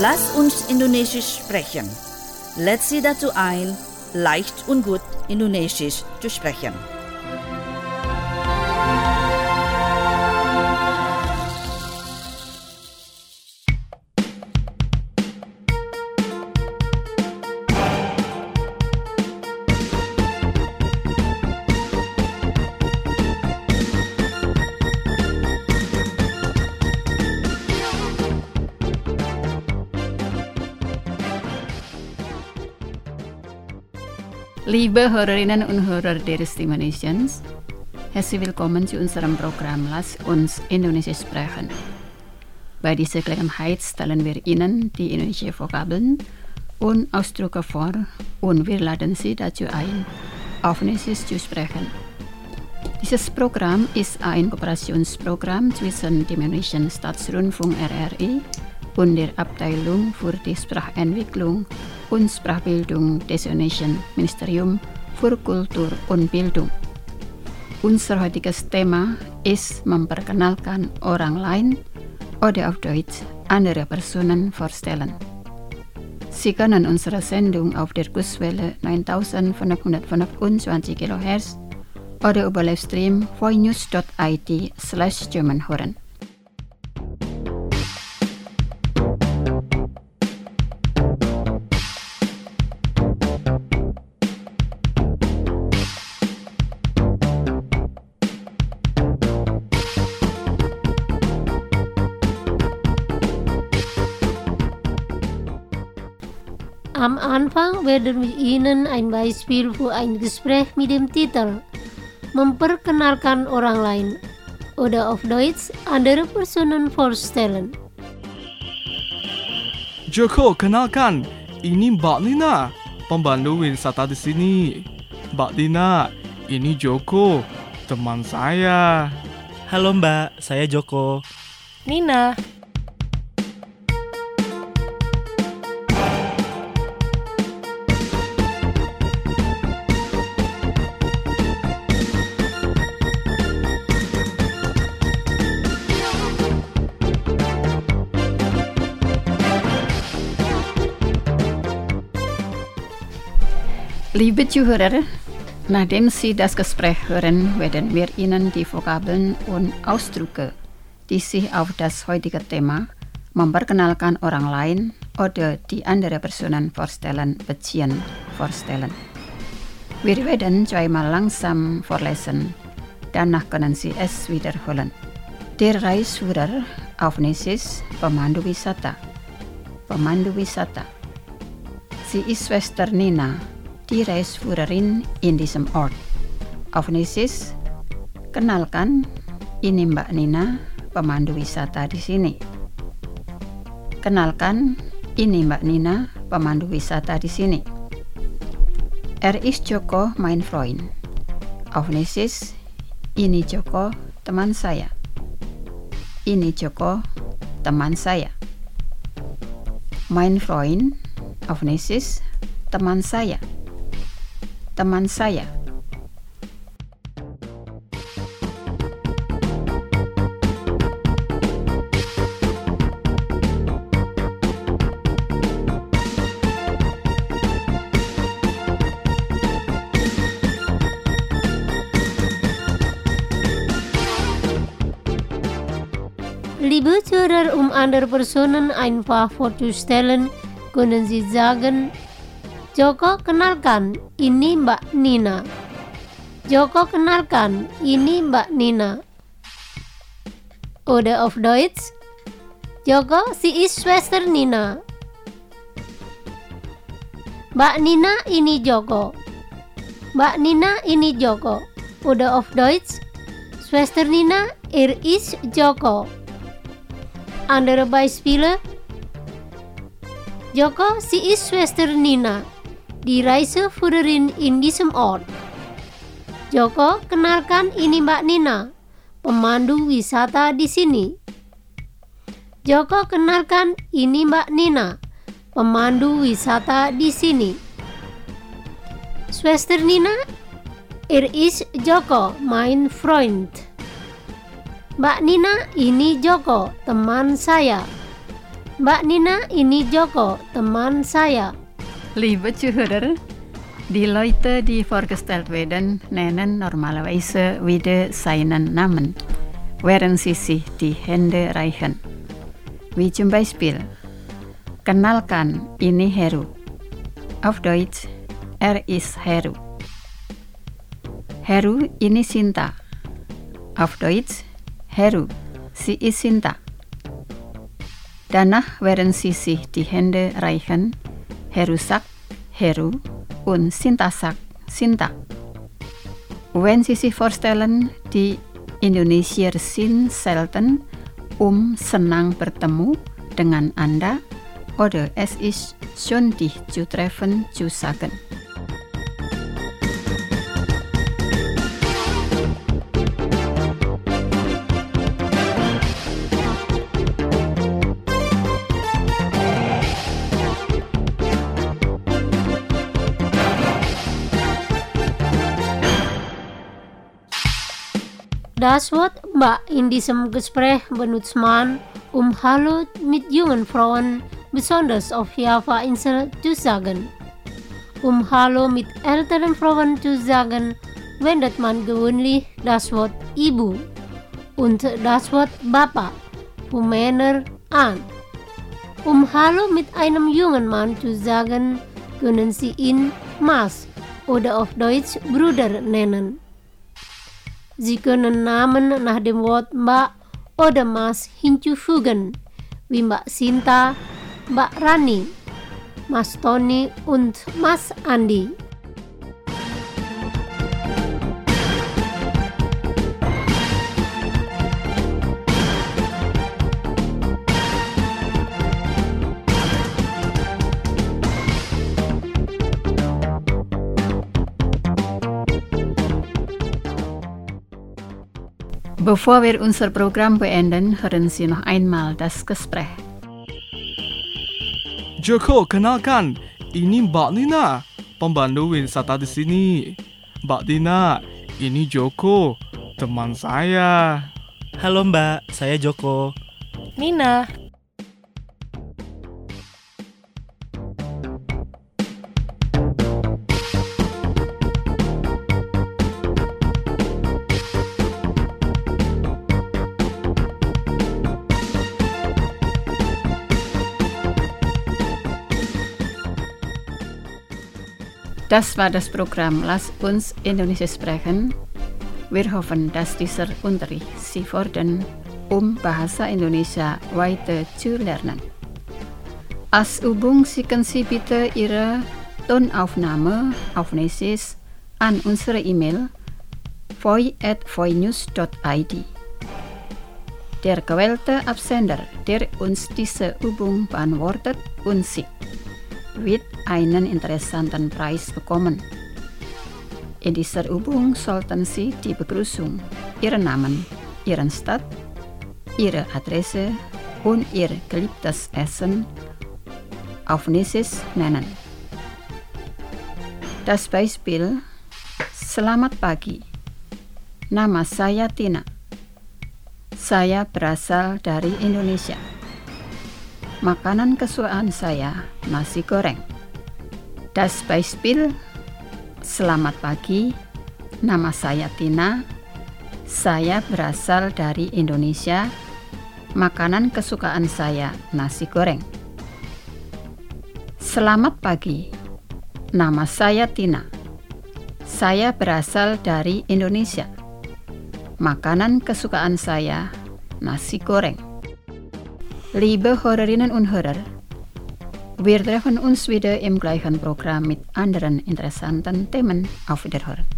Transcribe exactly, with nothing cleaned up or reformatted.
Lass uns Indonesisch sprechen. Let's Sie dazu ein, leicht und gut Indonesisch zu sprechen. Liebe Hörerinnen und Hörer der Stimme Nations, herzlich willkommen zu unserem Programm Lass uns Indonesisch sprechen. Bei dieser Gelegenheit stellen wir Ihnen die indonesische Vokabeln und Ausdrücke vor und wir laden Sie dazu ein, auf Indonesisch zu sprechen. Dieses Programm ist ein Kooperationsprogramm zwischen dem Indonesischen Staatsrundfunk R R I und der Abteilung für die Sprachentwicklung und Sprachbildung des Indonesischen Ministerium für Kultur und Bildung. Unser heutiges Thema ist memperkenalkan orang lain oder auf Deutsch andere Personen vorstellen. Sie können unsere Sendung auf der Kurswelle neuntausendfünfhundertfünfundzwanzig Kilohertz oder über Livestream voinews dot I T slash German hören. Am Anfang werden wir Ihnen ein Beispiel für ein Gespräch mit dem Titel Memperkenalkan orang lain oder auf Deutsch andere Personen vorstellen. Joko, kenalkan, ini Mbak Nina, pemandu wisata di sini. Mbak Nina, ini Joko, teman saya. Halo Mbak, saya Joko. Nina. Liebe Zuhörer, nachdem Sie das Gespräch hören, werden wir Ihnen die Vokabeln und Ausdrücke, die sich auf das heutige Thema memperkenalkan orang lain oder die andere Personen vorstellen, beziehen, vorstellen. Wir werden zweimal langsam vorlesen, danach können Sie es wiederholen. Der Reisführer auf Indonesisch, pemandu wisata. Pemandu wisata. Sie ist Schwester Nina, die Reisführerin in diesem Ort. Auf Indonesisch, kenalkan, ini Mbak Nina, pemandu wisata di sini. Kenalkan, ini Mbak Nina, pemandu wisata di sini. Er ist Joko, mein Freund. Auf Indonesisch, ini Joko, teman saya. Ini Joko, teman saya. Mein Freund, auf Indonesisch, teman saya. Teman saya. Liebe Zuhörer, um andere Personen einfach vorzustellen, können Sie sagen, Joko, kenalkan, ini Mbak Nina. Joko, kenalkan, ini Mbak Nina. Oder auf Deutsch, Joko, sie ist Schwester Nina. Mbak Nina, ini Joko. Mbak Nina, ini Joko. Oder auf Deutsch, Schwester Nina, er ist Joko. Andere Beispiele, Joko, sie ist Schwester Nina, die Reiseführerin in diesem Ort. Joko, kenalkan, ini Mbak Nina, pemandu wisata di sini. Joko, kenalkan, ini Mbak Nina, pemandu wisata di sini. Schwester Nina, er ist Joko, mein Freund. Mbak Nina, ini Joko, teman saya. Mbak Nina, ini Joko, teman saya. Liebe Zuhörer, die Leute, die vorgestellt werden, nennen normalerweise wieder seinen Namen, während sie sich die Hände reichen. Wie zum Beispiel, kenalkan, ini Heru. Auf Deutsch, er ist Heru. Heru, ini Sinta. Auf Deutsch, Heru, sie ist Sinta. Danach, während sie sich die Hände reichen, Heru sagt Heru und Sinta sagt Sinta. Wenn Sie sich vorstellen, die Indonesier sind selten, um senang bertemu dengan Anda, oder es ist schön, dich zu treffen, zu sagen. Das Wort Mbak in diesem Gespräch benutzt man, um Hallo mit jungen Frauen, besonders auf Java-Insel, zu sagen. Um Hallo mit älteren Frauen zu sagen, wendet man gewöhnlich das Wort Ibu und das Wort Bapak für Männer an. Um Hallo mit einem jungen Mann zu sagen, können Sie ihn Mas oder auf Deutsch Bruder nennen. Sie können Namen nach dem Wort Mbak oder Mas hinzufügen, wie Mbak Sinta, Mbak Rani, Mas Tony und Mas Andi. Bevor wir unser Programm beenden, hören Sie noch einmal das Gespräch. Joko, kenalkan, ini Mbak Nina, pemandu wisata di sini. Mbak Nina, ini Joko, teman saya. Halo Mbak, saya Joko. Nina. Das war das Programm Lass uns Indonesisch sprechen. Wir hoffen, dass dieser Unterricht Sie fordern, um Bahasa Indonesia weiter zu lernen. Als Übung schicken Sie bitte Ihre Tonaufnahme auf Nächstes an unsere E-Mail voi at voinews dot i d. Der gewählte Absender, der uns diese Übung beantwortet und schickt, wird einen interessanten Preis bekommen. In dieser Übung sollten Sie die Begrüßung, Ihren Namen, Ihren Stadt, Ihre Adresse und Ihr geliebtes Essen auf Nächstes nennen. Das Beispiel: Selamat pagi, nama saya Tina. Saya berasal dari Indonesia. Makanan kesukaan saya nasi goreng. Das Beispiel: Selamat pagi, nama saya Tina. Saya berasal dari Indonesia. Makanan kesukaan saya nasi goreng. Selamat pagi, nama saya Tina. Saya berasal dari Indonesia. Makanan kesukaan saya nasi goreng. Liebe Hörerinnen und Hörer, wir treffen uns wieder im gleichen Programm mit anderen interessanten Themen. Auf Wiederhören.